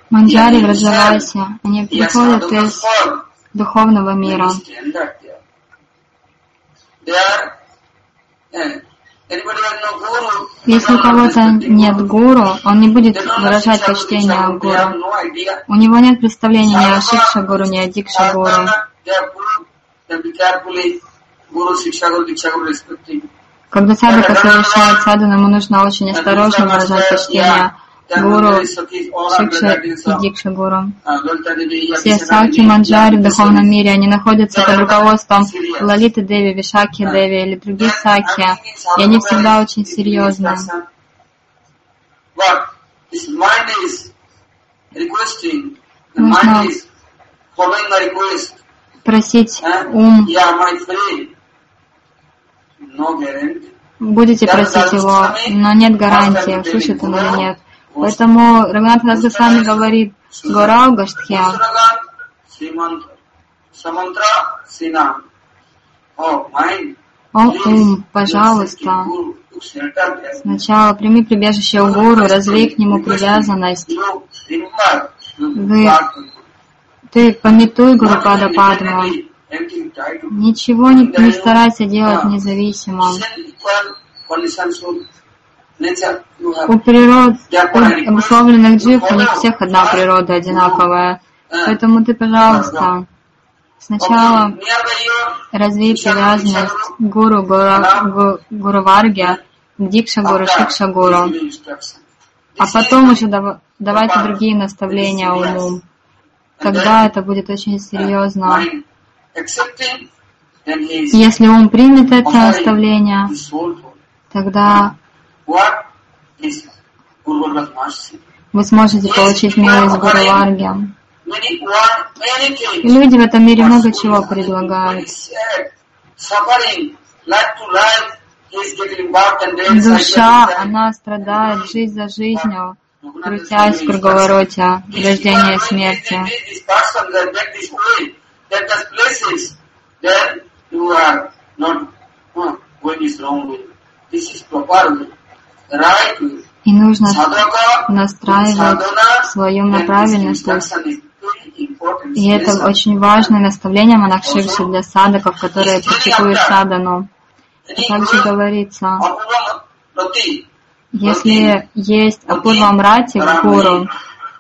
Манджари, Враджаваси, они приходят из духовного мира. Если у кого-то нет гуру, он не будет выражать почтение гуру. У него нет представления ни о Шикша гуру, ни о Дикша гуру. Когда садака совершает садхану, ему нужно очень осторожно выражать почтение гуру, Шикша и Дикша гуру. Все саки, манджари в духовном мире, они находятся под руководством Лалиты Деви, Вишаки Деви или других саки, и они всегда очень серьезны. Нужно просить ум. Будете просить его, но нет гарантии, услышит он или нет. Поэтому Рагунат Дас Госвами говорит: Горау Гаштхя. О ум, пожалуйста, сначала прими прибежище у гуру, развей к нему привязанность. Ты пометуй Гурупада Падму. Ничего не старайся делать независимым. У обусловленных джив, у них всех одна природа одинаковая. Поэтому ты, пожалуйста, сначала развей привязанность к гуру, гуру Варге, Дикша гуру, Шикша гуру. А потом уже давайте другие наставления уму. Тогда это будет очень серьезно. Если ум примет это наставление, тогда вы сможете получить милость Гуру Варги. Люди в этом мире много чего предлагают. Душа, она страдает жизнь за жизнью, крутясь в круговороте рождения и смерти. И нужно настраивать свою на правильность. И это очень важное наставление Манакширши для садаков, которые практикуют садану. И также говорится, если есть Апурвам Рати в гуру,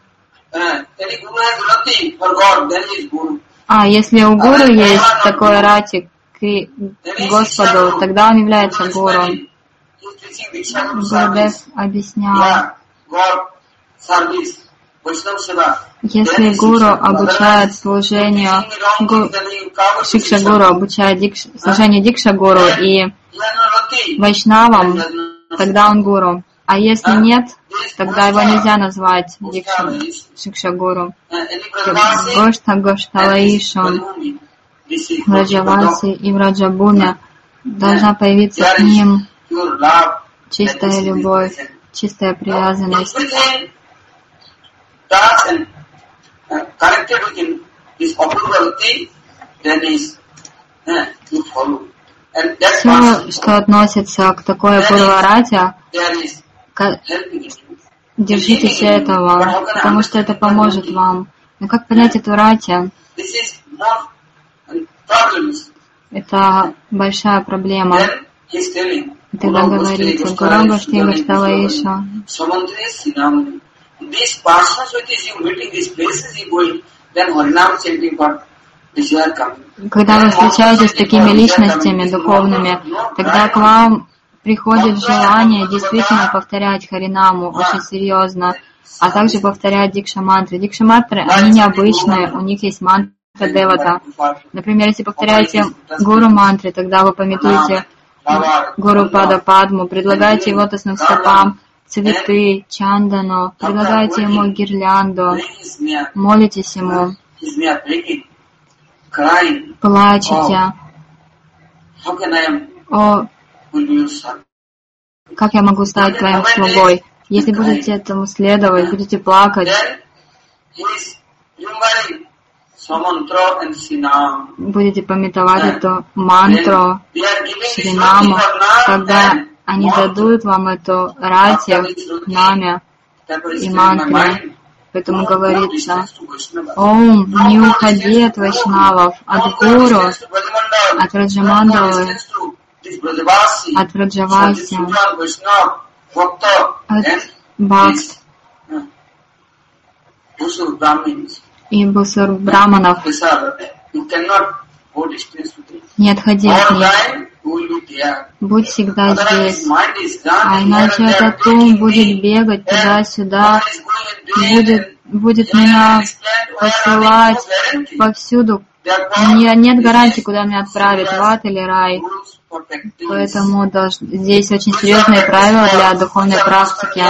если у гуру есть такой рати к Господу, тогда он является гуру. Гурудев объяснял, если гуру обучает служению, Шикша гуру обучает служению Дикша гуру и Вайшнавам, тогда он гуру. А если нет, тогда его нельзя назвать Шикша гуру. Гошта Гошталаишам, Враджаваси и Враджабуме должна появиться к ним чистая любовь, чистая привязанность. Все, что относится к такой Апурварате, держитесь этого, потому что это поможет вам. Но как понять эту рати? Это большая проблема. И тогда говорится, Гурага Штига Шталаиша. Когда вы встречаетесь с такими личностями духовными, тогда к вам приходит желание действительно повторять Харинаму очень серьезно, а также повторять Дикша-мантры. Дикша-мантры, они необычные, у них есть мантра Девата. Например, если повторяете гуру-мантры, тогда вы памятуете Гуру Пада Падму, предлагаете лотосным стопам цветы, чандану, предлагаете ему гирлянду, молитесь ему, плачете. О, как я могу стать твоим слугой? Если будете этому следовать, будете плакать, будете памятовать эту мантру, Шринаму, когда они дадут вам эту рати, нами и мантры, Поэтому говорится: Ом, не уходи от вайшнавов, от гуру, от Раджамандалы, от Раджаваси, от бхакт и бусур браманов. Не отходи от них. Будь всегда здесь. А иначе этот ум будет бегать туда-сюда, будет меня посылать повсюду. Нет гарантии, куда меня отправит, в ад или рай. Поэтому здесь очень серьезные правила для духовной практики.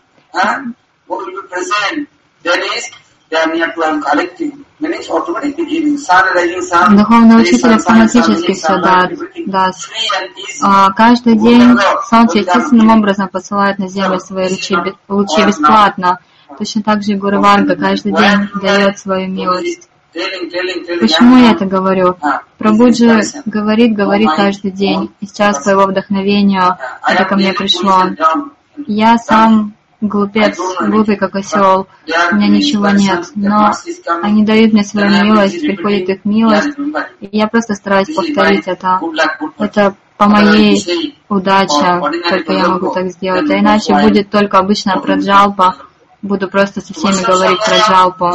Духовный учитель автоматически все даст. Каждый день Солнце естественным образом посылает на Землю свои лучи бесплатно. Точно так же и Гуру Варга каждый день дает свою милость. Почему я это говорю? Прабхуджи говорит каждый день. И сейчас по его вдохновению это ко мне пришло. Я сам глупец, глупый как осел, у меня ничего нет, но они дают мне свою милость, приходит их милость, и я просто стараюсь повторить это. Это по моей удаче, только я могу так сделать, а иначе будет только обычная праджалпа, буду просто со всеми говорить праджалпу.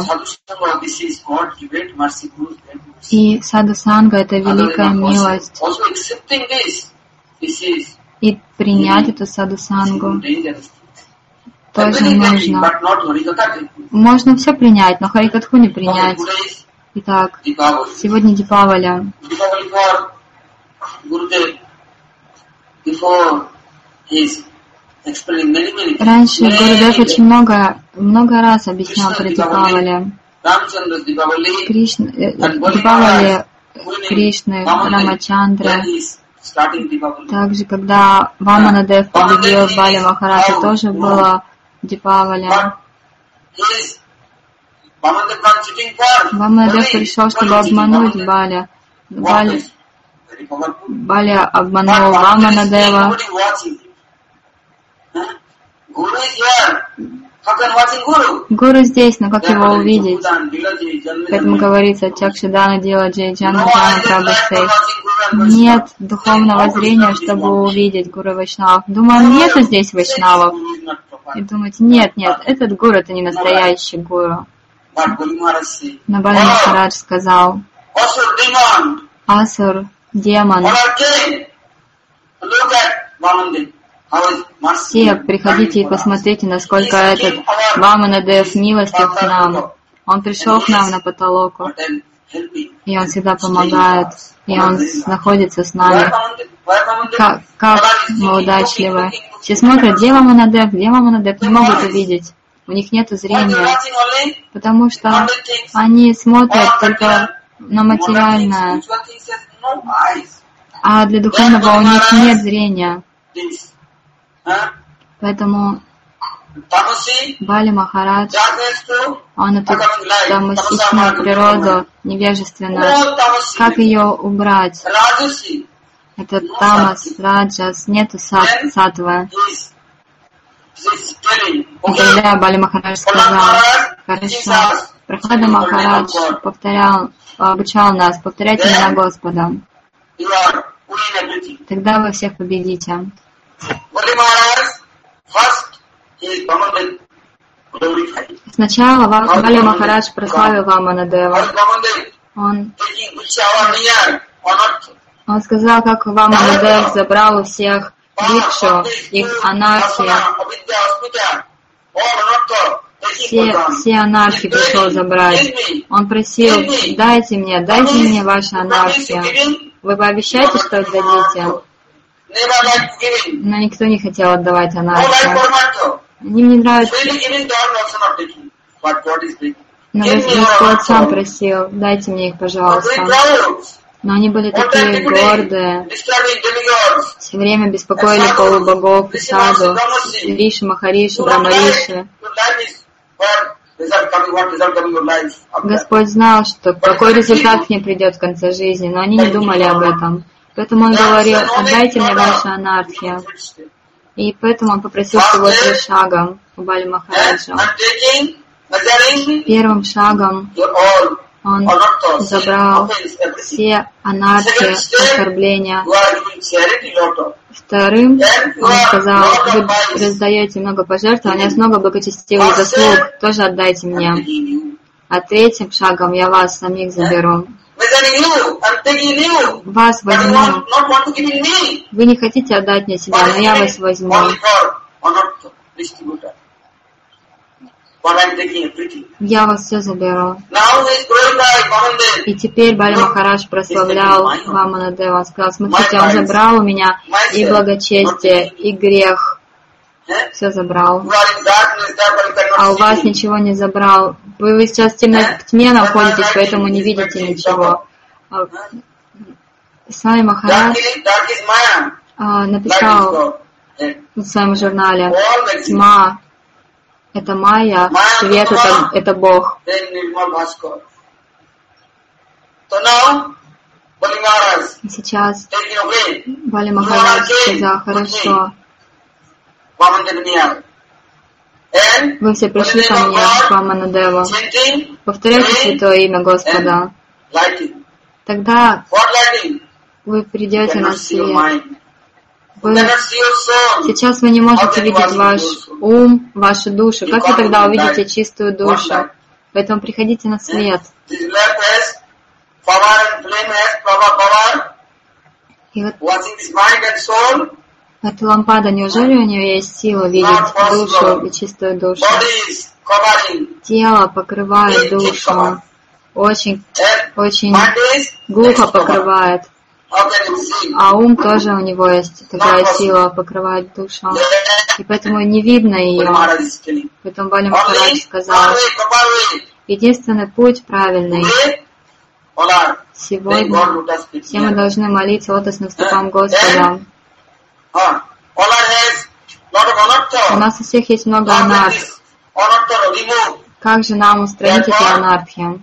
И саду-санга — это великая милость, и принять эту саду-сангу тоже нужно. Можно все принять, но Харикатху не принять. Итак, сегодня Дипавали. Раньше Гурудев очень много раз объяснял про Дипавали. Дипавали Кришны, Рамачандры. Также, когда Ваманадев победил Бали Махараджа, тоже было Дипавали. Ваманадев пришел, чтобы обмануть Бали. Бали обманул Ваманадева. Гуру здесь, но как его увидеть? Поэтому говорится: Чакшидана Дила Джей Джана Джана Прабхасей. Нет духовного зрения, чтобы увидеть Гуру Вайшнавов. Думаю, нету здесь Вайшнавов. И думаете: нет, этот гуру — это не настоящий гуру. Но Бали Махарадж сказал: Асур, демон, все приходите и посмотрите, насколько этот Ваманадев милостив к нам. Он пришел к нам на потолоку, и он всегда помогает, и он находится с нами. Как мы удачливы. Все смотрят: где Ваманадев, не могут увидеть. У них нет зрения, потому что они смотрят только на материальное, а для духовного у них нет зрения. Поэтому Бали Махарадж, он эту тамасичную природу невежественную, как ее убрать? Это тамас, раджас, нету саттвы. И тогда Бали Махарадж сказал: хорошо, Прахлада Махарадж обучал нас, повторяйте имена Господа. Тогда вы всех победите. Сначала Бали Махарадж прославил Ваманадева. Он сказал, как Ваманадев забрал у всех дикшу, их анархия. Все анархии пришел забрать. Он просил: дайте мне вашу анархию. Вы пообещаете, что отдадите? Но никто не хотел отдавать анархию. Им не нравится. Но Господь сам просил: дайте мне их, пожалуйста. Но они были такие гордые, все время беспокоили полубогов и саду, Риши, Махариши, Брамариши. Господь знал, что какой результат к ним придет в конце жизни, но они не думали об этом. Поэтому Он говорил: отдайте мне вашу анархию. И поэтому Он попросил всего 3 шага у Бали Махараджа. Первым шагом он забрал все анархи, оскорбления. Вторым он сказал: вы раздаете много пожертвований, у вас много благочестивых заслуг, тоже отдайте мне. А третьим шагом я вас самих заберу. Вас возьму. Вы не хотите отдать мне себя, но я вас возьму. Я вас все заберу. И теперь Бали Махарадж прославлял Ваманадева. Он сказал: смотрите, он забрал у меня и благочестие, и грех. Все забрал. А у вас ничего не забрал. Вы сейчас в тьме находитесь, поэтому не видите ничего. Свами Махарадж написал в своем журнале: тьма — это майя, свет — это Бог. И сейчас Бали Махарадж сказал: хорошо, вы все пришли ко мне, к Ваманадеву. Повторяйте святое имя Господа. Тогда вы придете на свет. Сейчас вы не можете видеть ваш ум, вашу душу. Как вы тогда увидите чистую душу? Поэтому приходите на свет. И вот эта лампада, неужели у нее есть сила видеть душу и чистую душу? Тело покрывает душу. Очень глухо покрывает. А ум тоже у него есть такая сила покрывать душу. И поэтому не видно ее. Поэтому Бали Махарадж сказал: единственный путь правильный. Сегодня все мы должны молиться лотосным стопам Господа. У нас у всех есть много анарх. Как же нам устранить эти анархии?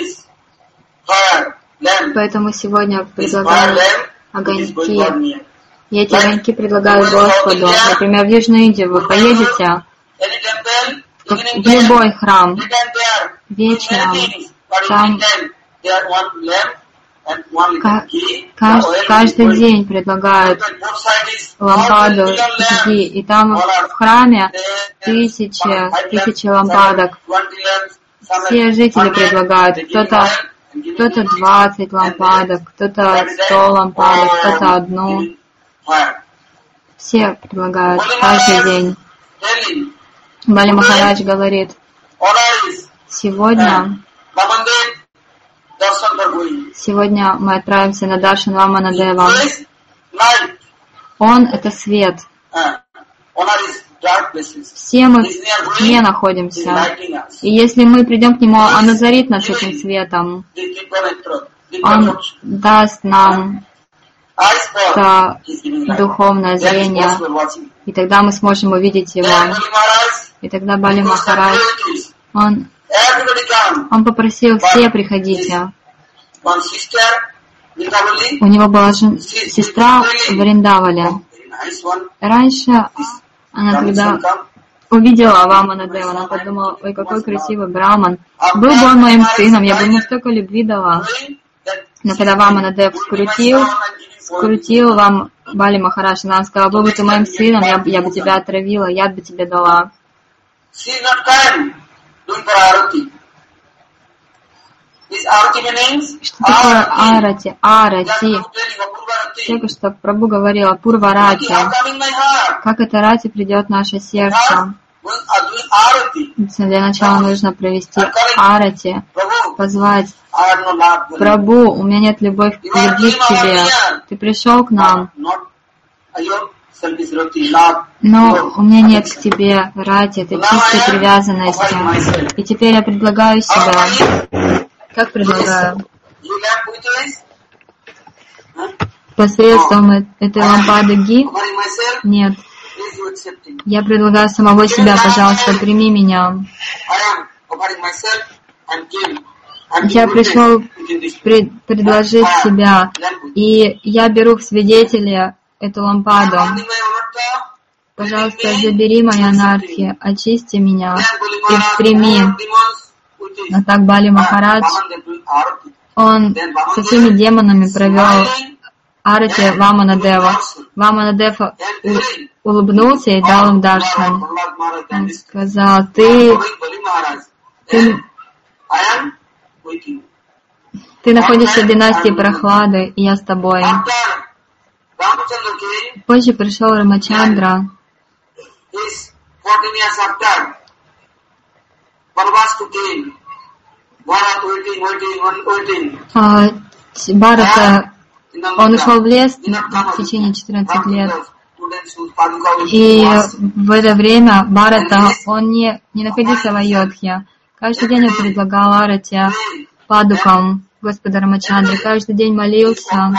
Поэтому сегодня предлагаю огоньки. И эти огоньки предлагаю Господу. Например, в Южную Индию вы поедете, в любой храм, вечером, там каждый день предлагают лампаду жги, и там в храме тысячи лампадок. Все жители предлагают, кто-то 20 лампадок, кто-то 100 лампадок, кто-то одну. Все предлагают каждый день. Бали Махарадж говорит: сегодня мы отправимся на даршан Ваманадева. Он — это свет. Все мы в тьме находимся. И если мы придем к нему, он озарит нас этим светом. Он даст нам это духовное зрение. И тогда мы сможем увидеть его. И тогда Бали Махарадж, он попросил: все приходите. У него была сестра в Вриндаване. Раньше она, когда увидела Ваманадева, она подумала: ой, какой красивый браман. Был бы он моим сыном, я бы ему столько любви дала. Но когда Ваманадев скрутил вам Бали Махарадж, она сказала: был бы ты моим сыном, я бы тебя отравила, яд бы тебе дала. Что такое арати? Арати. Только что Прабху говорила: Пурварати. Как это рати придет в наше сердце? Для начала нужно провести арати, позвать: Прабху, у меня нет любви к тебе. Ты пришел к нам, но у меня нет к тебе рати, этой чистой привязанности. И теперь я предлагаю себя. Как предлагаю? Посредством этой лампады ги? Нет. Я предлагаю самого себя, пожалуйста, прими меня. Я пришел предложить себя, и я беру в свидетели эту лампаду. пожалуйста, забери мои анархии, очисти меня и прими. Но так Бали Махарадж, он со всеми демонами провел арати Ваманадева. Ваманадев улыбнулся и дал им даршан. Он сказал: ты находишься в династии Прохлады, и я с тобой. Позже пришел Рамачандра. Бхарата, он ушел в лес в течение 14 лет. И в это время Бхарата, он не находился в Айодхе. Каждый день он предлагал арати падукам Господа Рамачандры, каждый день молился.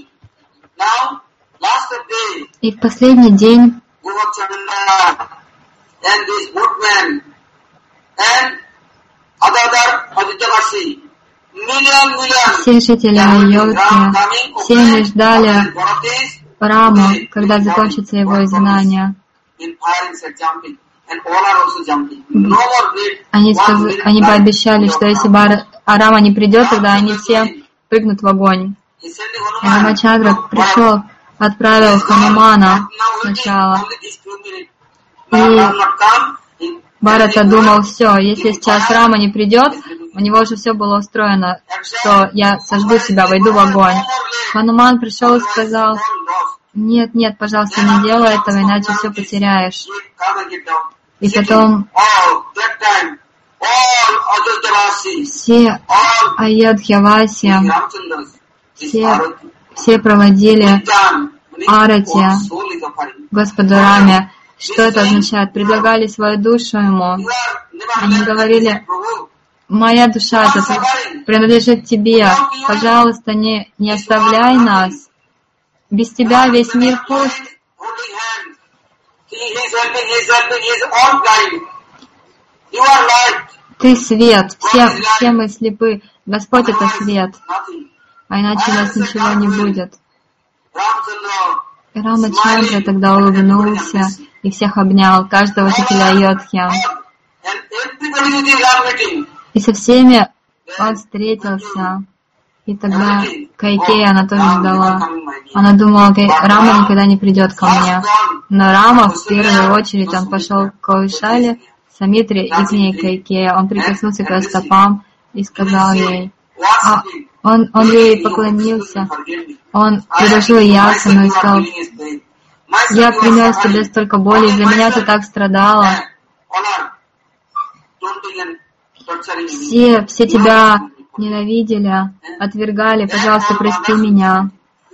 И в последний день все жители Айодхи, все они ждали Раму, когда закончится его изгнание. Они пообещали, что если Рама не придет, тогда они все прыгнут в огонь. Рамачандра пришел, отправил Ханумана сначала. И Бхарата думал: все, если сейчас Рама не придет, у него уже все было устроено, что я сожгу себя, войду в огонь. Хануман пришел и сказал: нет, пожалуйста, не делай этого, иначе все потеряешь. И потом все Айодхьяваси, все проводили арати Господу Раме. Что это означает? Предлагали свою душу ему. Они говорили: моя душа принадлежит тебе, пожалуйста, не оставляй нас. Без тебя весь мир пуст. Ты свет, все мы слепы. Господь — это свет, а иначе у нас ничего не будет. И Рамачандра тогда улыбнулся и всех обнял, каждого жителя Айодхи. И со всеми он встретился. И тогда Кайкея, она тоже ждала. Она думала: Рама никогда не придет ко мне. Но Рама в первую очередь, он пошел к Каушале, Самитре и к ней Кайкея. Он прикоснулся к ее стопам и сказал ей, он ей поклонился, он предложил ясану и сказал: я принес тебе столько боли, из-за меня ты так страдала. Все тебя ненавидели, отвергали, пожалуйста, прости меня.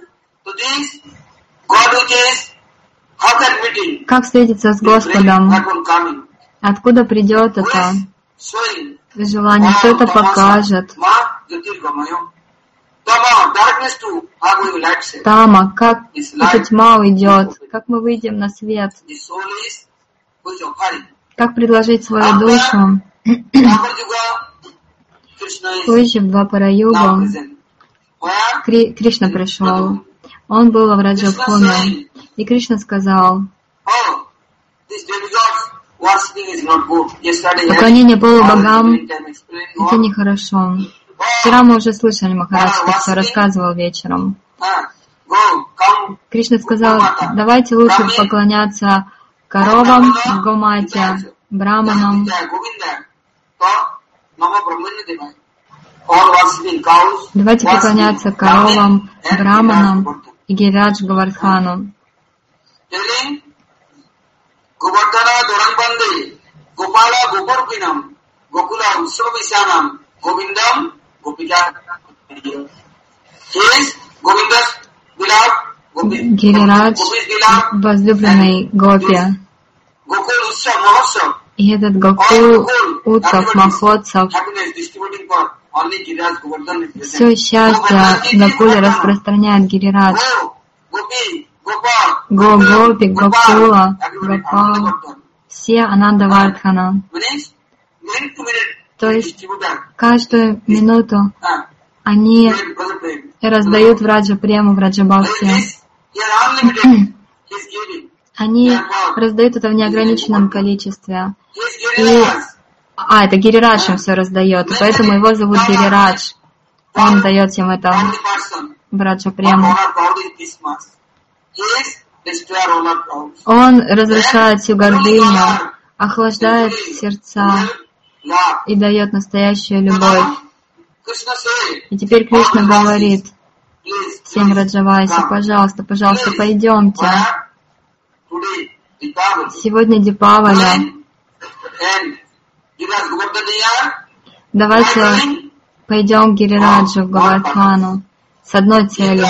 Как встретиться с Господом? Откуда придет это желание? Кто это покажет? Тама, как эта тьма уйдет? Как мы выйдем на свет? Как предложить свою душу? Позже, в Двапара-югу, Кришна пришел. Он был в Раджабхуме. И Кришна сказал: поклонение полубогам — это нехорошо. Вчера мы уже слышали, Махарадж так все рассказывал вечером. Кришна сказал: давайте лучше поклоняться коровам, гомате, браманам. Давайте поклоняться коровам, браманам и Гирирадж Говардхану. Гирирадж — возлюбленный Гопи. И этот Гокул, Утсав, Махотсав, все счастье Гокуля распространяет Гирирадж. Гопи, Гокула, Гопал, все Ананда Вардхана. То есть каждую минуту они раздают в Раджа Прему, в Раджа Бхакти. Они раздают это в неограниченном количестве. Это Гирирадж им все раздает, и поэтому его зовут Гирирадж. Он дает им это Браджа Прему. Он разрушает всю гордыню, охлаждает сердца и дает настоящую любовь. И теперь Кришна говорит всем Раджавайсе: пожалуйста, пожалуйста, пойдемте. Сегодня Дипавали. Давайте пойдем к Гирираджу, в Гавардхану, с одной целью.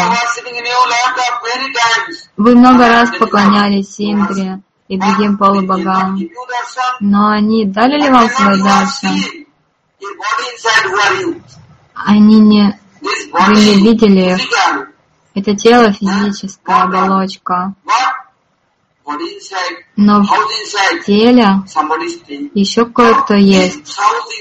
Вы много раз поклонялись Индре и другим полубогам, но они дали ли вам свой даршан? Вы не видели их. Это тело физическая оболочка. Но в теле еще кое-кто есть.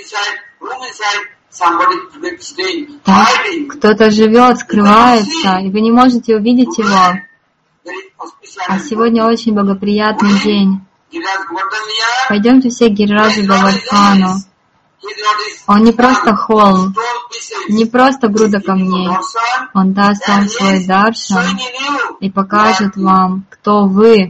Так, кто-то живет, скрывается, и вы не можете увидеть его. А сегодня очень благоприятный день. Пойдемте все к Гирираджу Гавардхану. Он не просто холм, не просто груда камней. Он даст вам свой даршан и покажет вам, кто вы.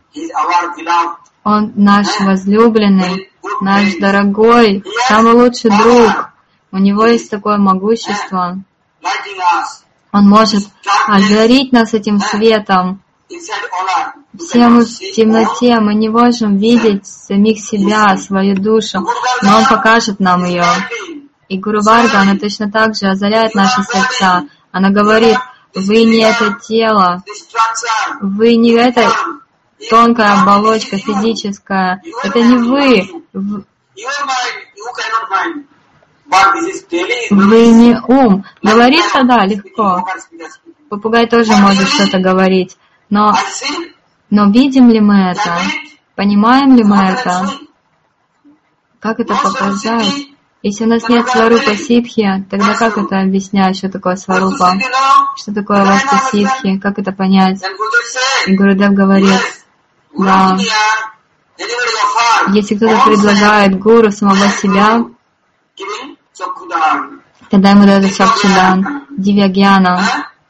Он наш возлюбленный, наш дорогой, самый лучший друг. У него есть такое могущество. Он может озарить нас этим светом. Все мы в темноте, мы не можем видеть самих себя, свою душу, но Он покажет нам ее. И Гуру Варга, она точно так же озаряет наши сердца. Она говорит: вы не это тело, вы не эта тонкая оболочка физическая, это не вы. Вы не ум. Говорить тогда легко. Попугай тоже может что-то говорить. Но видим ли мы это? Понимаем ли мы это? Как это показать? Если у нас нет сварупа ситхи, тогда как это объяснять, что такое сварупа? Что такое васта ситхи? Как это понять? И Гурудев говорит: да, если кто-то предлагает гуру самого себя, тогда ему дают чакчудан, дивьягьяна,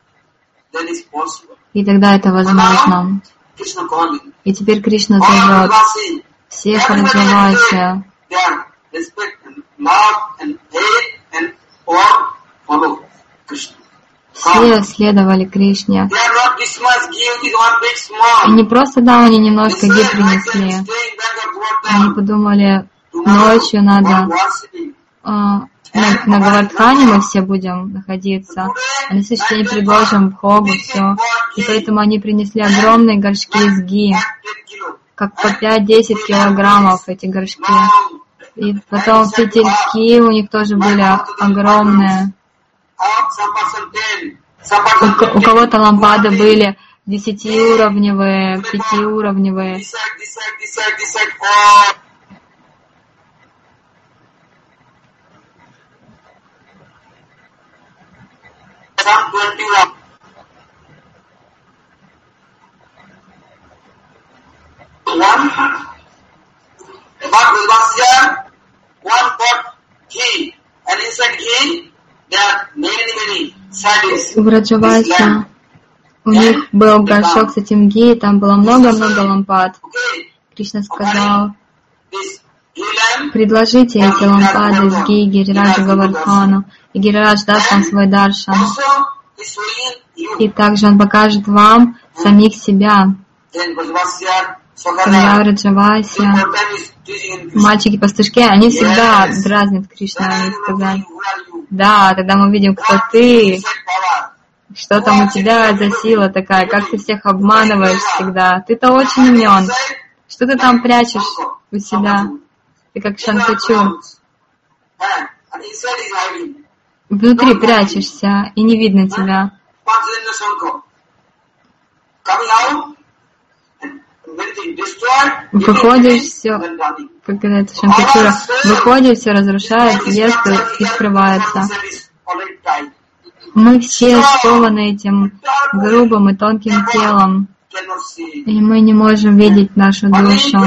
и тогда это возможно. И теперь Кришна зовет всех Раджавайси. Все следовали Кришне. И не просто они немножко ги принесли. Они подумали, ночью надо на Гавардхане мы все будем находиться, а на следующий день предложим Бхогу, все. И поэтому они принесли огромные горшки из ги, как по 5-10 килограммов эти горшки. И потом фитильки у них тоже были огромные. У кого-то лампады были 10-уровневые, 5-уровневые. В Раджавайсе у них был горшок с этим ги, там было много-много лампад. Кришна сказал: предложите эти лампады с ги Гирираджу Гавардхану, и Гирирадж даст вам свой даршан. И также он покажет вам самих себя. Когда в Раджавайсе мальчики-пастушки, они всегда дразнят Кришну, они сказали: да, тогда мы видим, кто ты, что там у тебя за сила такая, как ты всех обманываешь всегда. Ты-то очень умен. Что ты там прячешь у себя? Ты как Шанкачур. Внутри прячешься, и не видно тебя. Выходишь, все, как это Шанкачура, выходишь, все разрушает, ест и скрывается. Мы все скованы этим грубым и тонким телом. И мы не можем видеть нашу душу.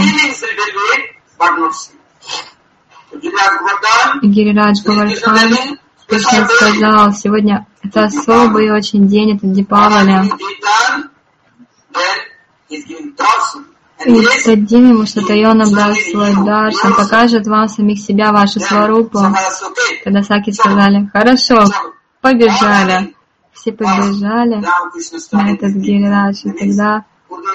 И Гирирадж Говардхан Кришна сказал, сегодня это особый очень день, это Дипавали. И дадим ему что-то, и он нам даст свой даршан, покажет вам самих себя, вашу сварупу. Тогда Саки сказали, хорошо, побежали. Все побежали на этот Гирирадж, и тогда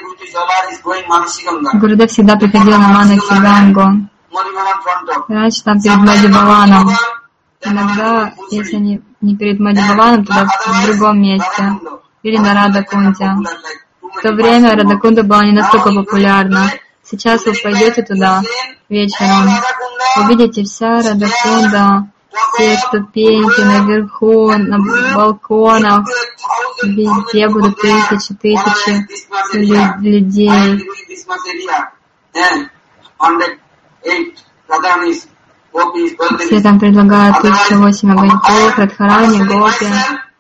Гурудев всегда приходил на Манакси Гангу. Раньше там перед Мадхибхаваном. Иногда, если не перед Мадхибхаваном, тогда в другом месте. Или на Радакунде. В то время Радакунда была не настолько популярна. Сейчас вы пойдете туда вечером, увидите вся Радакунда, все ступеньки наверху, на балконах, везде будут тысячи людей. Все там предлагают 1008 огоньков, Радхарани, Гопи.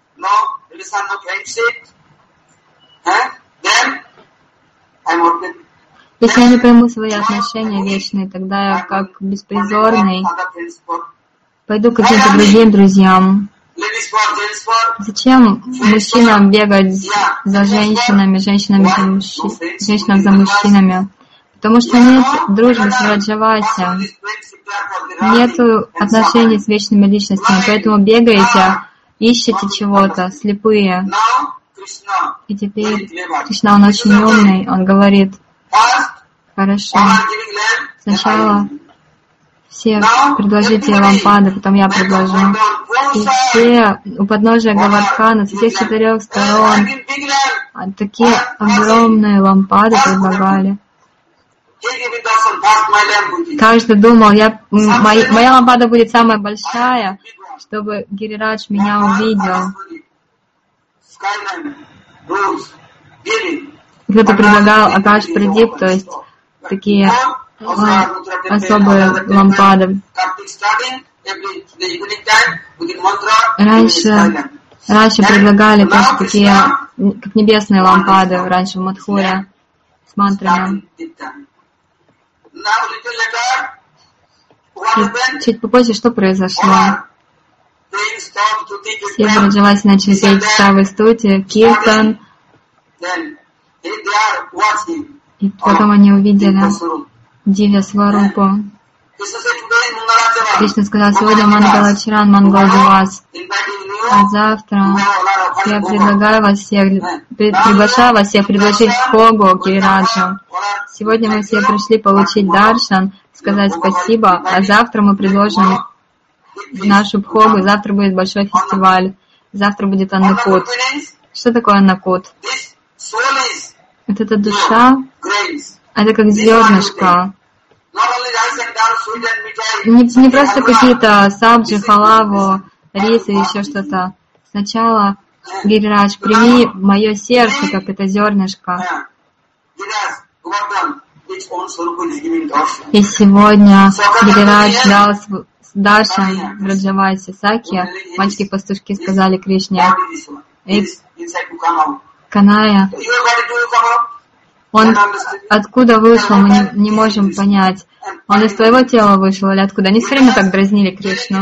Если я не пойму свои отношения вечные, тогда я как беспризорный пойду к каким-то другим друзьям. Зачем мужчинам бегать за женщинами, женщинам за мужчинами? Потому что нет дружбы с Враджаваси, нет отношений с вечными личностями, поэтому бегаете, ищете чего-то, слепые. И теперь Кришна, он очень умный, он говорит, хорошо, сначала все предложите лампады, потом я предложу. И все у подножия Говардхана со всех 4 сторон такие огромные лампады предлагали. Каждый думал, моя лампада будет самая большая, чтобы Гирирадж меня увидел. Кто-то предлагал Акаш Прадип, то есть такие особые лампады. Раньше предлагали тоже такие, как небесные лампады, раньше в Мадхуре с мантрами. И чуть попозже что произошло? Все Враджаваси начали петь Савы Стути, Киртан, и потом они увидели Дивья Сварупу. Кришна сказал, сегодня Мангалачаран, Мангал-Дивас, а завтра я предлагаю вас всех, приглашаю вас всех предложить Бхогу Гирираджу. Сегодня мы все пришли получить даршан, сказать спасибо, а завтра мы предложим нашу Бхогу, завтра будет большой фестиваль, завтра будет Аннакут. Что такое Аннакут? Вот эта душа, это как зернышко. Не просто какие-то сабджи, халаву, рис или еще что-то. Сначала, Гирирадж, прими мое сердце, как это зернышко. И сегодня Гирирадж дал даршан Враджаваси Саки. Мальчики-пастушки сказали Кришне, Каная, он откуда вышел, мы не можем понять. Он из твоего тела вышел или откуда? Они все время так дразнили Кришну.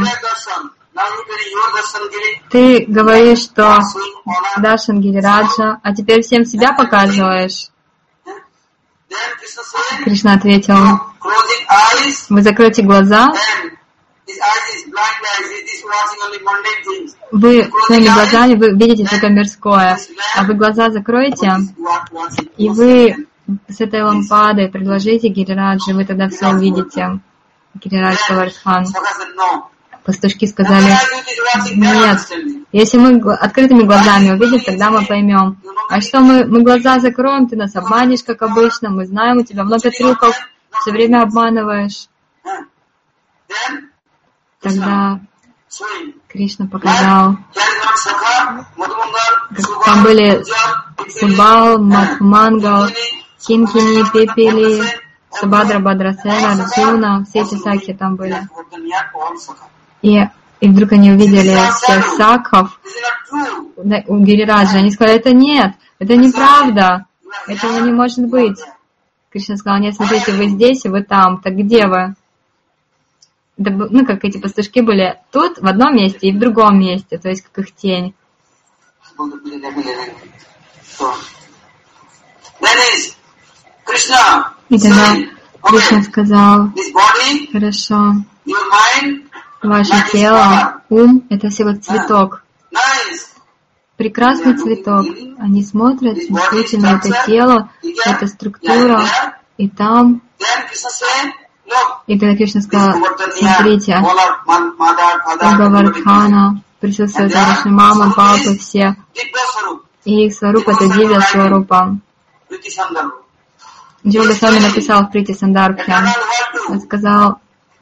Ты говоришь, что даршан Гирираджа, а теперь всем себя показываешь. Кришна ответил, вы закройте глаза, вы своими глазами вы видите только мирское, а вы глаза закроете, и вы с этой лампадой предложите Гирираджи, вы тогда все увидите. Гирирадж Говардхан. Пастушки сказали, нет, если мы открытыми глазами увидим, тогда мы поймем. А что мы глаза закроем, ты нас обманешь, как обычно, мы знаем, у тебя много трюков, все время обманываешь. Тогда Кришна показал, там были Субал, Мангал, Кинкини, Пепели, Субадра, Бадрасена, Арджуна, все эти сакхи там были. И вдруг они увидели всех сакхов у Гирираджа. Они сказали, это нет, это неправда. Этого не может быть. Кришна сказал: нет, смотрите, вы здесь, и вы там. Так где вы? Ну, как эти пастушки были тут, в одном месте, и в другом месте, то есть как их тень. И тогда Кришна сказал: хорошо, ваше тело, ум — это всего цветок. Прекрасный цветок. Они смотрят, действительно, это тело, это структура, и там... И тогда Кришна сказал: смотрите, Гавардхана, присутствует наша мама, папа, все. И их сварупа — это дивья сварупа. Джива Госвами написал в Прити Сандарбхе, он сказал: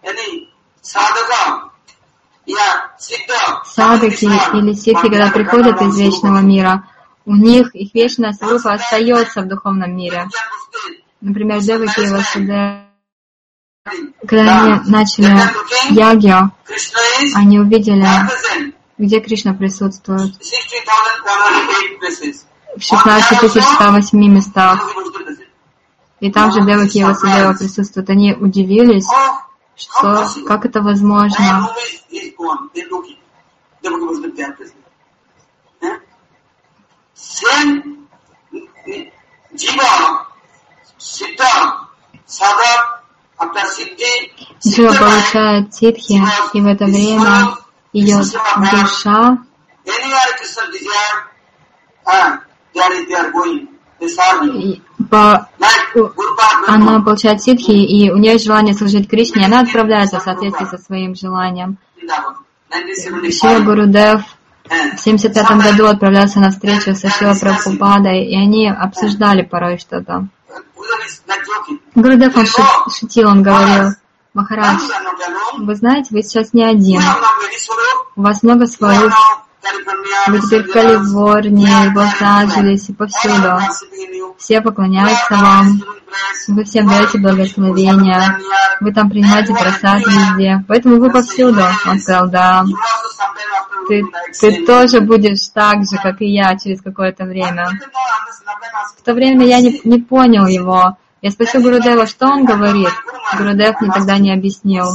садаки или сикхи, когда приходят из вечного мира, у них их вечная сварупа остается в духовном мире. Например, Деваки и Васудева, когда они начали ягью, они увидели, где Кришна присутствует. В 16108 местах. И там же Деваки и Васудева присутствуют. Они удивились, что как это возможно. Джива получает ситхи, и в это время ее душа она получает ситхи, и у нее есть желание служить Кришне, и она отправляется в соответствии со своим желанием. Шрила Гурудев в 1975 году отправлялся на встречу со Шрила Прабхупадой, и они обсуждали порой что-то. Гурудев, он шутил, он говорил: Махарадж, вы знаете, вы сейчас не один, у вас много сваруп, вы теперь в Калифорнии, в Лос-Анджелесе, повсюду. Все поклоняются вам, вы всем даете благословения, вы там принимаете просад везде, поэтому вы повсюду. Он сказал: да, ты тоже будешь так же, как и я, через какое-то время. В то время я не понял его. Я спросил Гурудева, что он говорит. Гурудев мне тогда не объяснил.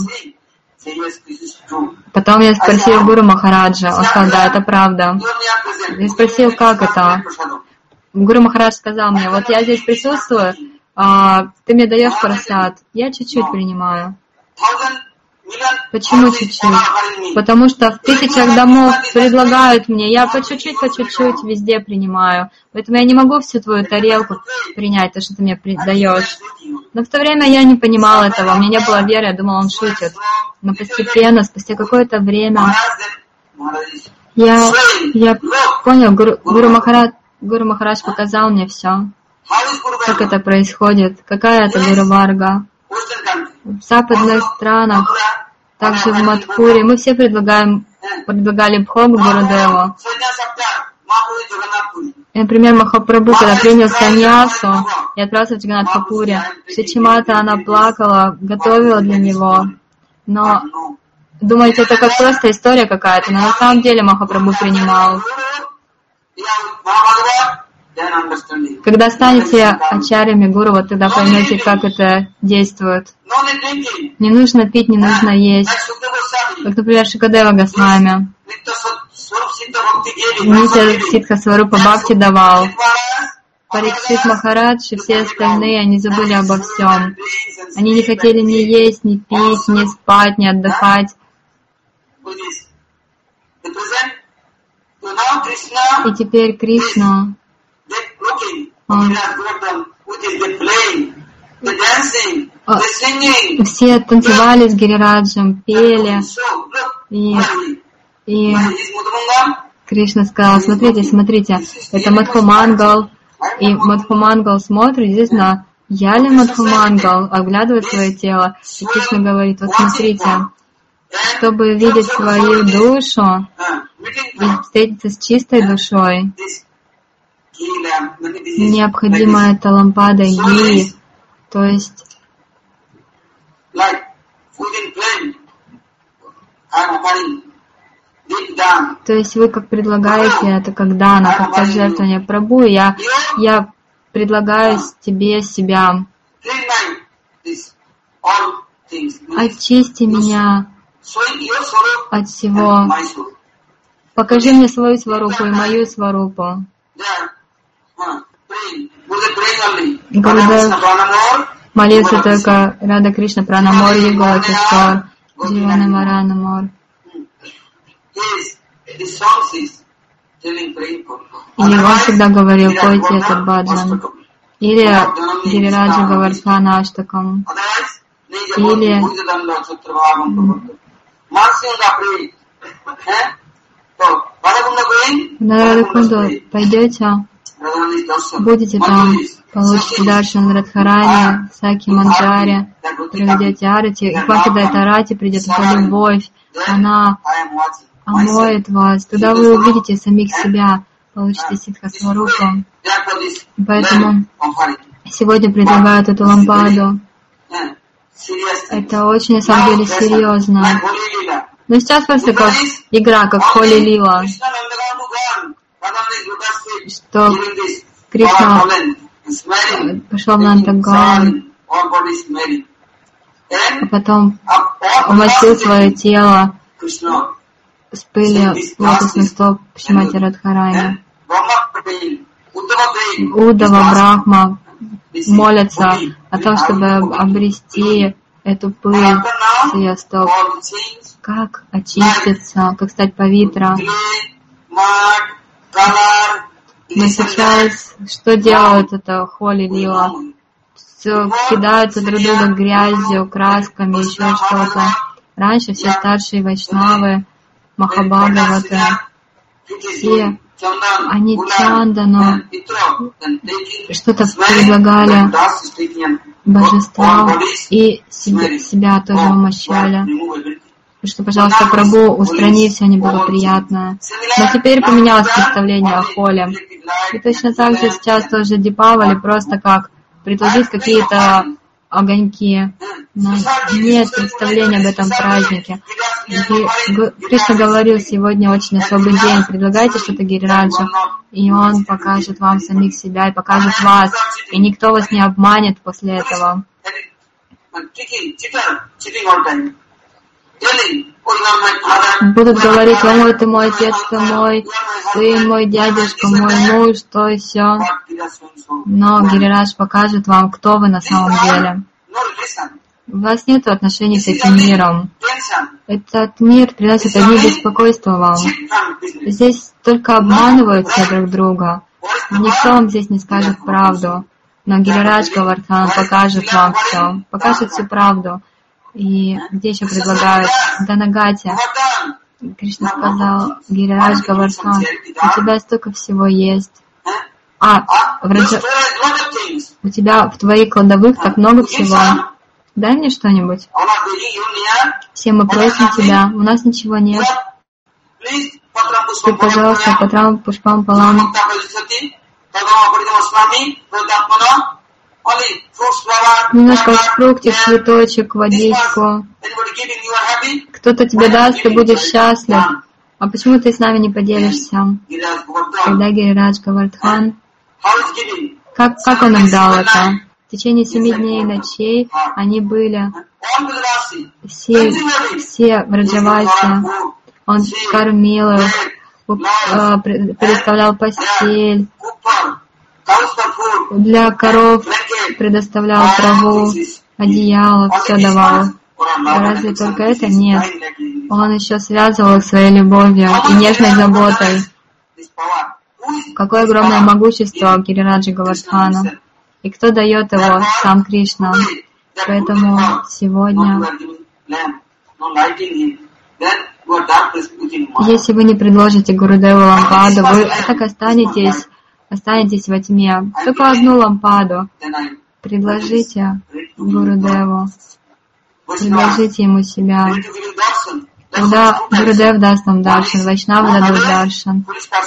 Потом я спросил Гуру Махараджа, он сказал: да, это правда. Я спросил, как это? Гуру Махарадж сказал мне: вот я здесь присутствую, ты мне даешь прасад, я чуть-чуть принимаю. Почему чуть-чуть? Потому что в 1000 домов предлагают мне, я по чуть-чуть везде принимаю. Поэтому я не могу всю твою тарелку принять, то, что ты мне даешь. Но в то время я не понимал этого, у меня не было веры, я думал, он шутит. Но постепенно, спустя какое-то время, я понял, Гуру Махарадж показал мне все, как это происходит, какая это Гуру Варга. В западных странах, также в Мадхуре, мы все предлагали Бхогу Гурудеву. И, например, Махапрабху, когда принял саньясу и отправился в Джаганнатхапури, Шичимата, она плакала, готовила для него. Но думаете, это как просто история какая-то, но на самом деле Махапрабху принимал. Когда станете ачарьями гуру, вот тогда поймете, как это действует. Не нужно пить, не нужно есть. Как, например, Шукадева Госвами. Нитя Ситха Сварупа Бхакти давал. Парикшит Махарадж и все остальные, они забыли обо всем. Они не хотели ни есть, ни пить, ни спать, ни отдыхать. И теперь Кришна, все танцевали с Гирираджем, пели, и Кришна сказал: смотрите, это Мадхумангал, и Мадхумангал смотрит, здесь на я ли Мадхумангал, оглядывает свое тело, и Кришна говорит: вот смотрите, чтобы видеть свою душу и встретиться с чистой душой, необходима эта лампада гии, то есть вы как предлагаете это как дана, как пожертвование Прабху. Я предлагаю тебе себя. Очисти меня от всего. Покажи мне свою сварупу и мою сварупу. Гурудев молился только Рада Кришна Пранамор, Югала Кишор, Дживана Маранамор. И он всегда говорил, пойте этот баджан. Или Гирираджа Гавардхана Аштакам. Или на Радакунду пойдете, будете там, получите даршан Радхарани, Саки Манджари, проведете арати, и когда эта арати придет, эта любовь, она омоет вас. Туда вы увидите самих себя, получите ситха сварупу. Поэтому сегодня предлагают эту лампаду. Это очень, на самом деле, серьезно. Но сейчас просто как игра, как Холи Лила, что Кришна пошел в Нандаган, а потом умастил свое тело с пылью лотосных стоп Шримати Радхарани. Удава, Брахма молятся о том, чтобы обрести эту пыль с ее стоп. Как очиститься, как стать павитра. Но сейчас что делают это Холи Лила? Все кидаются друг друга грязью, красками, еще что-то. Раньше все старшие вайшнавы, Махабхагаваты, все они чандану что-то предлагали божествам и себя тоже умощали. Что, пожалуйста, Прабху, устрани все неблагоприятное. Но теперь поменялось представление о Холе. И точно так же сейчас тоже Дипавали просто как предложить какие-то огоньки. Но нет представления об этом празднике. Кришна говорил, сегодня очень особый день, предлагайте что-то Гирираджу, и он покажет вам самих себя и покажет вас, и никто вас не обманет после этого. Будут говорить, о, ты мой отец, ты мой сын, мой дядюшка, мой муж, то и все. Но Гирирадж покажет вам, кто вы на самом деле. У вас нет отношений с этим миром. Этот мир приносит одни беспокойства вам. Здесь только обманывают все друг друга. Никто вам здесь не скажет правду. Но Гирирадж Гавардхан покажет вам все, покажет всю правду. И где еще предлагают? Данагати. Кришна сказал, Гирирадж Гавардхан, у тебя столько всего есть. У тебя в твоих кладовых так много всего. Дай мне что-нибудь. Все мы просим тебя, у нас ничего нет. Ты, пожалуйста, Патрам Пушпам Палам. Немножко фруктик, цветочек, водичку. Кто-то тебе даст, ты будешь счастлив. А почему ты с нами не поделишься? Когда Гирирадж Гавардхан, как он им дал это? В течение 7 дней и ночей они были все в Раджавасе. Он кормил их, предоставлял постель, для коров предоставлял траву, одеяло, все давал. Разве только это? Нет. Он еще связывал их своей любовью и нежной заботой. Какое огромное могущество у Гирираджа Гавардхана. И кто дает его? Сам Кришна. Поэтому сегодня, если вы не предложите Гурудеву лампаду, вы так останетесь во тьме. Только одну лампаду предложите Гурудеву. Предложите ему себя. Тогда Гурудев даст вам даршан, Вайшнавы дадут даршан.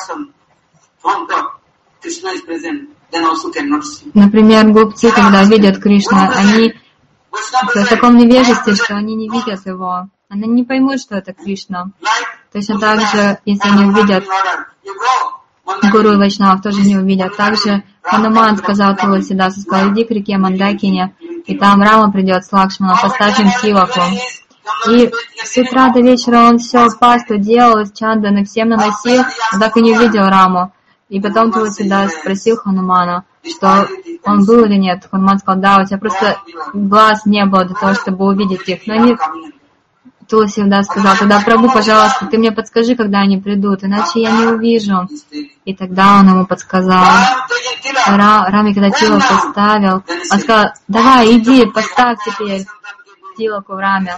Например, глупцы, когда видят Кришну, они в таком невежестве, что они не видят его. Они не поймут, что это Кришна. Точно так же, если они увидят гуру и вайшнавов тоже не увидят. Также Хануман сказал Туласидасу, сказал, иди к реке Мандакине, и там Рама придет с Лакшманом, поставь им тилаку. И с утра до вечера он все пасту делал, чанданы всем наносил, но так и не увидел Раму. И потом Туласидас спросил Ханумана, что он был или нет. Хануман сказал, да, у тебя просто глаз не было для того, чтобы увидеть их. Но они... Туласидас сказал, тогда, Прабху, пожалуйста, ты мне подскажи, когда они придут, иначе я не увижу. И тогда он ему подсказал. Раме, когда тилок поставил, он сказал, давай, иди, поставь теперь тилоку в Раме.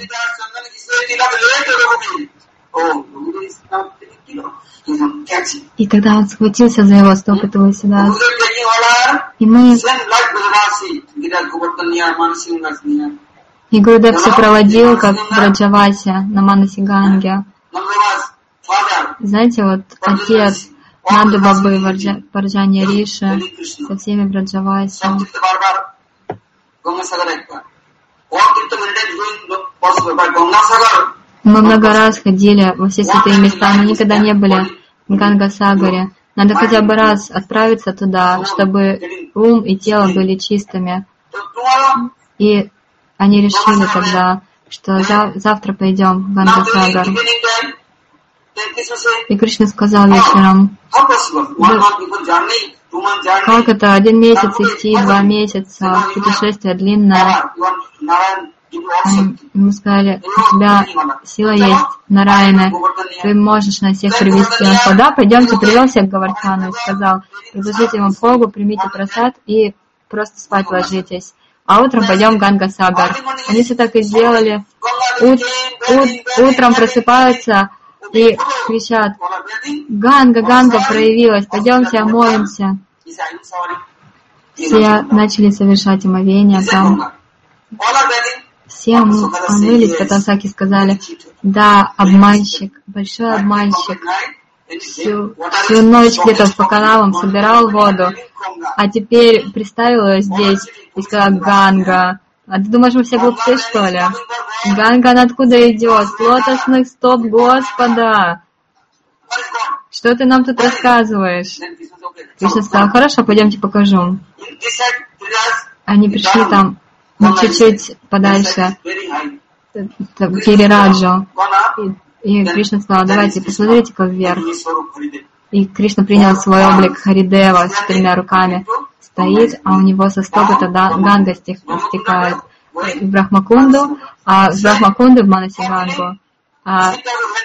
И тогда он схватился за его стопы Туласидас. И мы... И Гурудев все проводил, как Браджавася на Манаси Ганге. Знаете, вот отец Нанды Бабы Варджани Риши со всеми Браджаваси. Мы много раз ходили во все святые места, но никогда не были в Ганга-Сагаре. Надо хотя бы раз отправиться туда, чтобы ум и тело были чистыми. И они решили тогда, что завтра пойдем в Ганга-Сагар. И Кришна сказал вечером, как это 1 месяц идти, 2 месяца, путешествие длинное. Ему сказали, у тебя сила есть, Нараяна, ты можешь на всех привести. Он сказал, да, пойдемте, привел всех к Гавардхану и сказал, предложите ему Богу, примите прасад и просто спать ложитесь. А утром пойдем в Ганга-Сагар. Они все так и сделали. Утром просыпаются и кричат, Ганга, Ганга проявилась, пойдемте омоемся. Все начали совершать омовение там. Все омылись, потом Саки сказали, да, обманщик, большой обманщик. Всю ночь где-то по каналам собирал воду, а теперь приставил ее здесь и сказал Ганга. А ты думаешь, мы все глупцы, что ли? Ганга, она откуда идет? С лотосных стоп Господа. Что ты нам тут рассказываешь? Кришна сказал, хорошо, пойдемте покажу. Они пришли там чуть-чуть подальше, Гирираджу. И Кришна сказал, давайте, посмотрите-ка вверх. И Кришна принял свой облик Харидева с 4 руками. Стоит, а у него со стопы тогда Ганга стекает в Брахмакунду, а с Брахмакунды в Манаси Гангу. А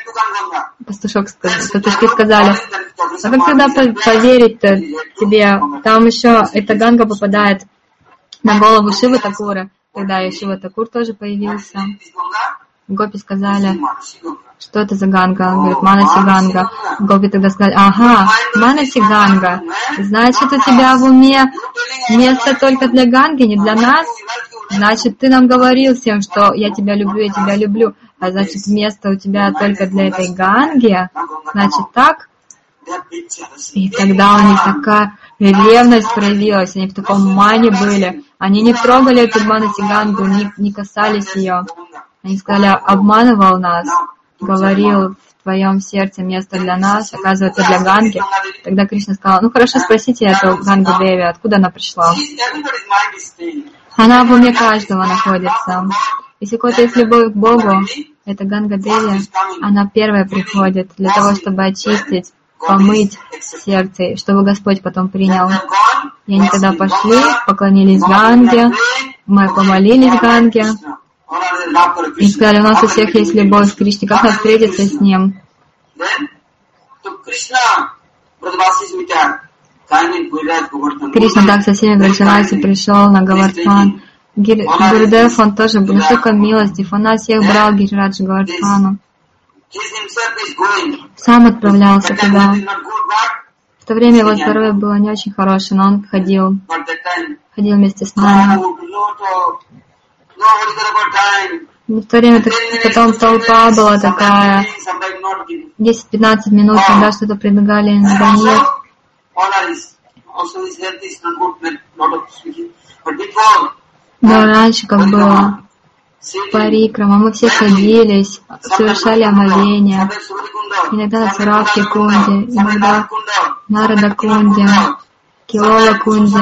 пастушки сказали, а как тогда поверить-то тебе? Там еще эта Ганга попадает на голову Шивы Такура, когда и Шива Такур тоже появился. Гопи сказали, что это за Ганга? Он говорит, Манаси Ганга. Гопи тогда сказали, ага, Манаси Ганга. Значит, у тебя в уме место только для Ганги, не для нас? Значит, ты нам говорил всем, что я тебя люблю, а значит, место у тебя только для этой Ганги? Значит, так? И тогда у них такая ревность проявилась, они в таком мане были. Они не трогали эту Манаси Гангу, не касались ее. Они сказали, обманывал нас, говорил, в твоем сердце место для нас, оказывается, для Ганги. Тогда Кришна сказал, ну хорошо, спросите эту Гангу Деви, откуда она пришла. Она в уме каждого находится. Если у кого-то есть любовь к Богу, эта Ганга Деви, она первая приходит для того, чтобы очистить, помыть сердце, чтобы Господь потом принял. И они тогда пошли, поклонились Ганге, мы помолились Ганге, и сказали, у нас у всех есть любовь к Кришне, как нам встретиться с Ним? Кришна так со всеми Браджаваси пришел на Гавардхан. Гурудев, он тоже был столько милостив, он нас всех брал Гирираджу Гавардхану. Сам отправлялся туда. В то время его здоровье было не очень хорошее, но он ходил вместе с нами. В то время потом толпа была такая, 10-15 минут, когда что-то предлагали, иногда нет. Но раньше как было, парикрама, мы все садились, совершали омовение, иногда на Цуравке Кунде, иногда Нарада Кунде, Килола Кунде,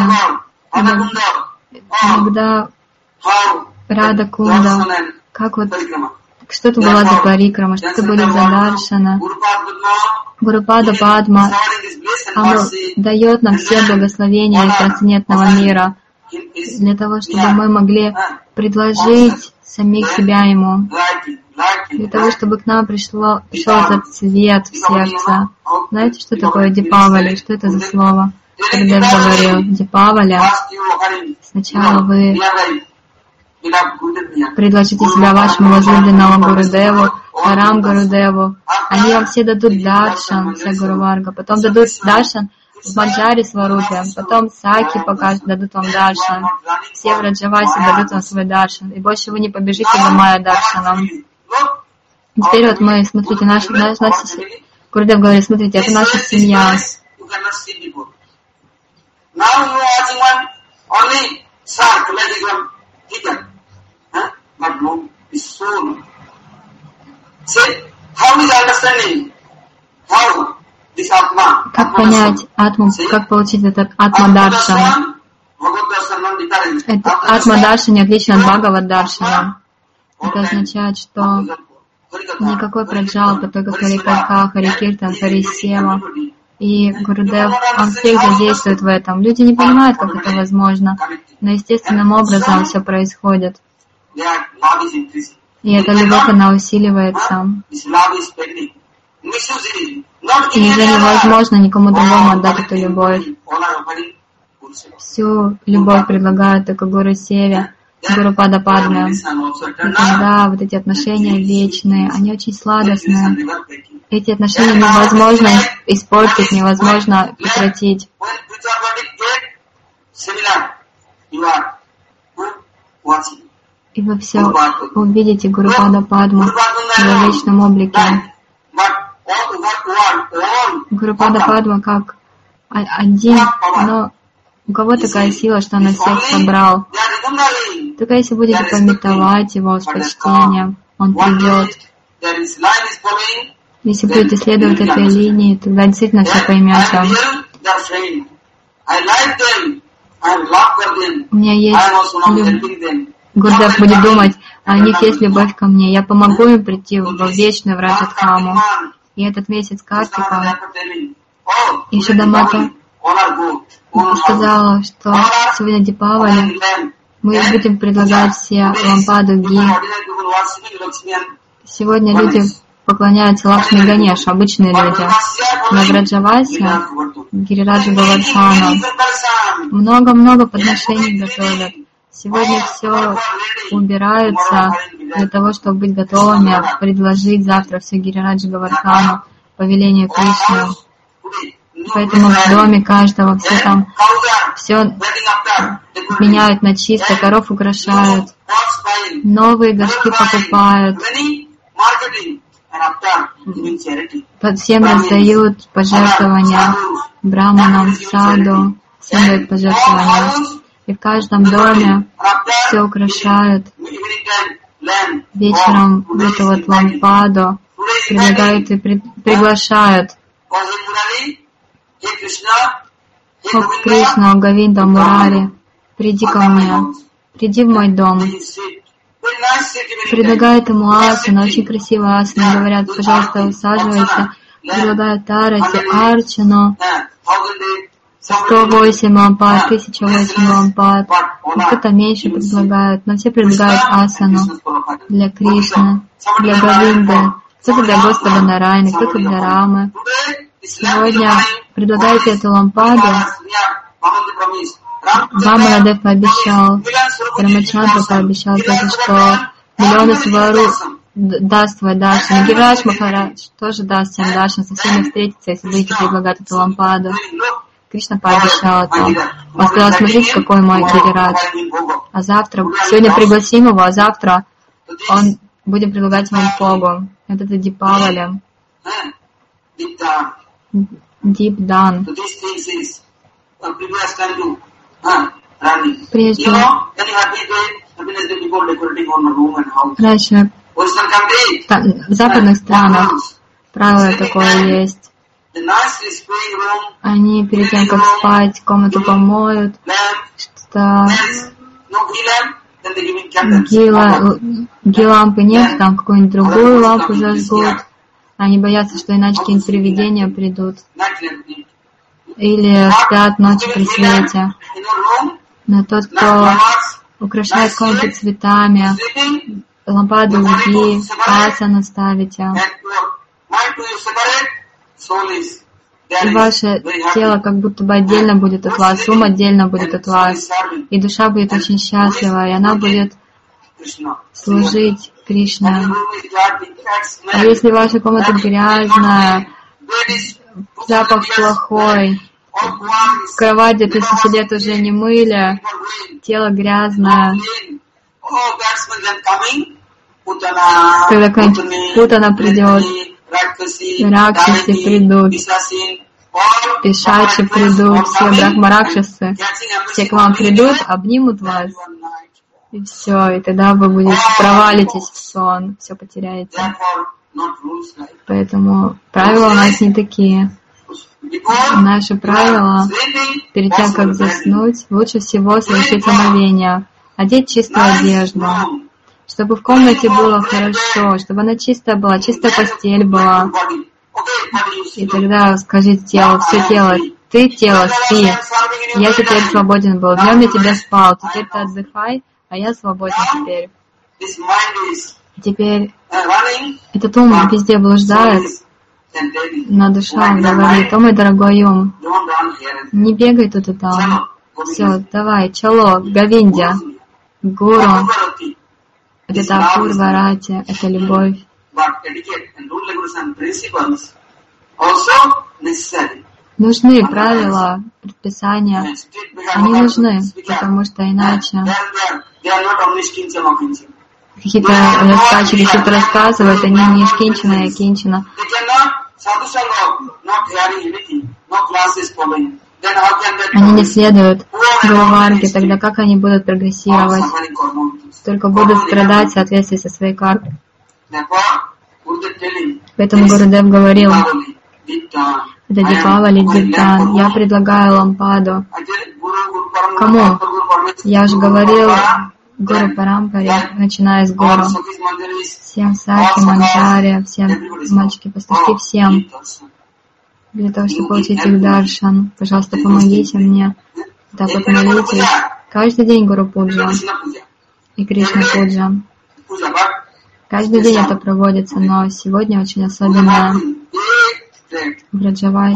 иногда Рада Кунда. Как вот, что это была за парикрама, что это были за даршана. Гурупада Падма дает нам все благословения из трансцендентного мира, для того, чтобы мы могли предложить самих себя Ему, для того, чтобы к нам пришел этот цвет в сердце. Знаете, что такое Дипавали? Что это за слово? Гурудев говорил, Дипавали, сначала вы предложите себя вашему возлюбленному Гурудеву, Арам Гурудеву. Они вам все дадут даршан, вся Гуруварга. Потом дадут даршан в Манджаре Сварупе. Потом Саки покажут, дадут вам даршан. Все в Раджавасе дадут вам свой даршан. И больше вы не побежите за Майя даршаном. Теперь вот мы, смотрите, наша Гурудев говорит, смотрите, это наша семья. Как понять атму, как получить этот атма-даршан? Этот атма-даршан не отличен от Бхагавад-даршана. Это означает, что никакой праджалпа, только Харикатха, Харикиртан, Харисева. И Гурудев, он всех задействует в этом. Люди не понимают, как это возможно, но естественным образом все происходит. И эта любовь, она усиливается. И уже невозможно никому другому отдать эту любовь. Всю любовь предлагают только Гуру Севе, Гуру Пада Падме. И тогда вот эти отношения вечные, они очень сладостные. Эти отношения невозможно испортить, невозможно прекратить. И вы все увидите Гуру Пада Падму в его вечном облике. Гуру Пада Падма как один, но у кого такая сила, что она всех собрал? Только если будете памятовать его с почтением, он придет. Если будете следовать этой линии, тогда действительно все поймете. У меня есть Гурудев будет думать, а у них есть любовь ко мне. Я помогу им прийти во вечную Враджадхаму. И этот месяц Картика, еще Дамата сказала, что сегодня Дипавали мы будем предлагать все лампаду ги. Сегодня люди поклоняются Лакшми Ганешу, обычные люди. Но в Раджавасе, Гирираджа Говардхану, много-много подношений готовят. Сегодня все убираются для того, чтобы быть готовыми предложить завтра все Гирираджа Говардхану по велению Кришны. Поэтому в доме каждого все там все меняют на чисто, коров украшают, новые горшки покупают, всем раздают пожертвования, браманам, саду, всем дают пожертвования. И в каждом доме все украшают. Вечером в эту вот лампаду предлагают и приглашают. О Кришна, о Говинда, Мурари, приди ко мне, приди в мой дом. Предлагают ему асану, очень красивая асана, говорят, пожалуйста, усаживайся. Предлагают арати, арчану, 108 лампад, 1008 лампад. Кто-то меньше предлагает, но все предлагают асану для Кришны, для Говинды, кто-то для Господа Нарайны, кто-то для Рамы. Сегодня предлагаете эту лампаду. Вамарадев пообещал, Рамачандра пообещал тоже, что миллионы Свару даст свой даршан. Гирирадж Махарадж тоже даст всем даршан, со всеми встретиться, если будете предлагать эту лампаду. Кришна пообещал это. Он сказал, смотрите, какой мой Гирирадж. А завтра, сегодня пригласим его, а завтра он будем предлагать ему Богу. Вот это Дипавали. Дипдан. Прежде Раньше в западных странах правило такое есть. Они перед тем, как спать, комнату помоют, что ги-лампы нет, там какую-нибудь другую лампу зажгут. Они боятся, что иначе какие-нибудь привидения придут. Или спят ночью при свете. Но тот, кто украшает комнату цветами, лампаду уги, асану ставите, и ваше тело как будто бы отдельно будет от вас, ум отдельно будет от вас, и душа будет очень счастлива, и она будет служить Кришне. А если ваша комната грязная, запах плохой, кровать где 1000 лет уже не мыли, тело грязное, когда какая-нибудь путана придет, ракшасы придут, пишачи придут, все брахмаракшасы, все к вам придут, обнимут вас, и все, и тогда вы будете провалитесь в сон, все потеряете. Поэтому правила у нас не такие. Наши правила, перед тем, как заснуть, лучше всего совершить омовение, одеть чистую одежду, чтобы в комнате было хорошо, чтобы она чистая была, чистая постель была. И тогда скажи телу, все тело, ты тело, спи, я теперь свободен был, днем я тебя спал, теперь ты отдыхай, а я свободен теперь. Теперь этот ум везде блуждает, но душа говорит: о мой дорогой ум, не бегай тут и там. Все, давай, чало, Говиндя, гуру, это апурва рати, это любовь. Нужны правила, предписания, они нужны, потому что иначе какие-то рассказчики что-то рассказывают, они не из Кинчина, а Кинчина. Они не следуют Гуру-варге, тогда как они будут прогрессировать? Только будут страдать в соответствии со своей кармой. Поэтому Гурудев говорил, это Дипавали, Дирдан, я предлагаю лампаду. Кому? Я же говорил Гуру Парампаре, начиная с Гуру. Всем Саки, Манджаре, всем мальчики-пастухи, всем. Для того, чтобы получить их даршан. Пожалуйста, помогите мне. Так вот молитесь. Каждый день Гуру Пуджа и Кришна Пуджа. Каждый день это проводится, но сегодня очень особенно в Раджавай.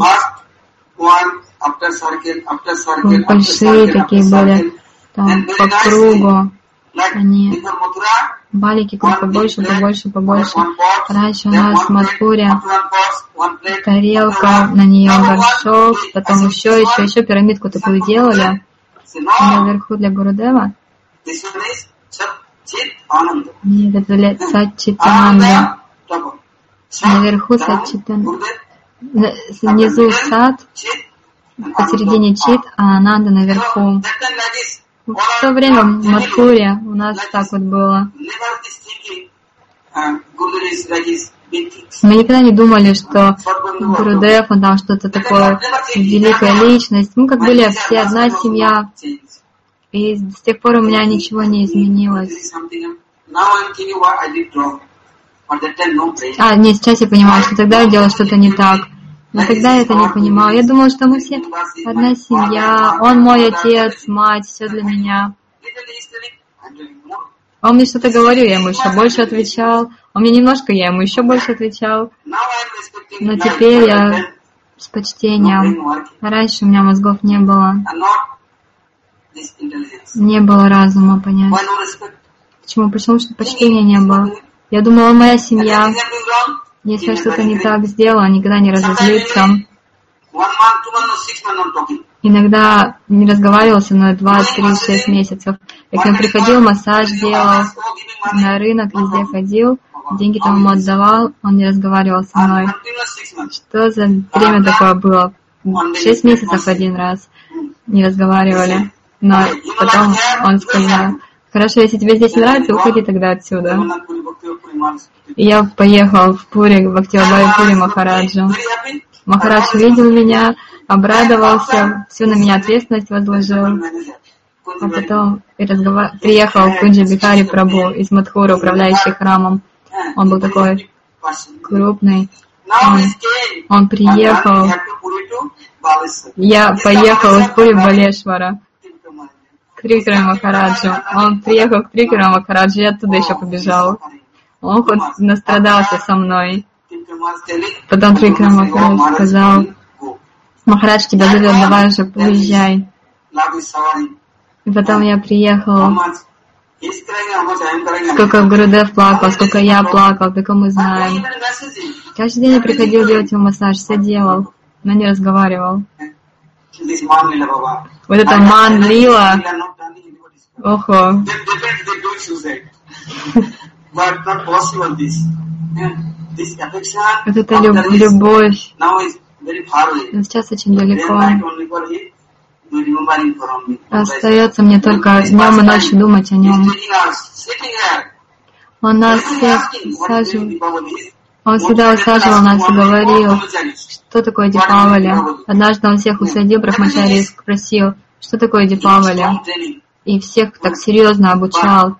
Большие такие были, там по кругу. Они балики побольше. Раньше у нас в Мадхуре тарелка, на нее горшок, потом еще пирамидку такую делали. И наверху для Гурудева. Нет, это для Сатчитананда. Наверху Сатчитананда. Внизу Сат, посередине Чит, а Ананда наверху. В то время в Мадхуре у нас так вот было. Мы никогда не думали, что Гурудев, он там что-то такое, великая личность. Мы как были все одна семья. И с тех пор у меня ничего не изменилось. Нет, сейчас я понимаю, что тогда я делала что-то не так. Но тогда я это не понимала. Я думала, что мы все одна семья. Он мой отец, мать, все для меня. Он мне что-то говорил, я ему еще больше отвечал. Он мне немножко, я ему еще больше отвечал. Но теперь я с почтением. Раньше у меня мозгов не было. Не было разума понять. Почему? Потому что почтения не было. Я думала, моя семья. Если я что-то не так сделала, никогда не разозлится. Иногда не разговаривал со мной 2, 3, 6 месяцев. Я к нему приходил, массаж делал, на рынок везде ходил, деньги там ему отдавал, он не разговаривал со мной. Что за время такое было? 6 месяцев один раз не разговаривали. Но потом он сказал, Хорошо, если тебе здесь нравится, уходи тогда отсюда. И я поехал в Пури, в Бхактивайбхури Махараджу. Махарадж видел меня, обрадовался, всю на меня ответственность возложил. А потом приехал Кунджи Бихари Прабху из Мадхуры, управляющий храмом. Он был такой крупный. Он приехал. Я поехал из Пури в Балешвара к Трикара Махараджу. Он приехал к Трикара Махараджу, я оттуда еще побежал. Он хоть настрадался со мной. Потом Трикара Махарадж сказал: Махарадж тебя зовет, давай уже поезжай. И потом я приехал. Сколько Гурудев плакал, сколько я плакал, только мы знаем. Каждый день я приходил делать ему массаж, все делал, но не разговаривал. Вот это ман-лила, охо. Вот это любовь. Сейчас очень далеко. Остается мне только днем и ночью думать о нем. Он нас всех усаживал. Он всегда усаживал нас и говорил, что такое Дипавали. Однажды он всех усадил, Брахмачари, и спросил, что такое Дипавали. И всех так серьезно обучал.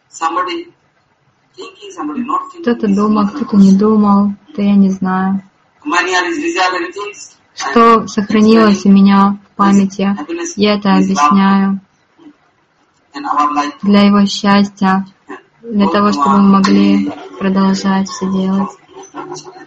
Кто-то думал, кто-то не думал, то я не знаю. Что сохранилось у меня в памяти, я это объясняю. Для его счастья, для того, чтобы мы могли продолжать все делать.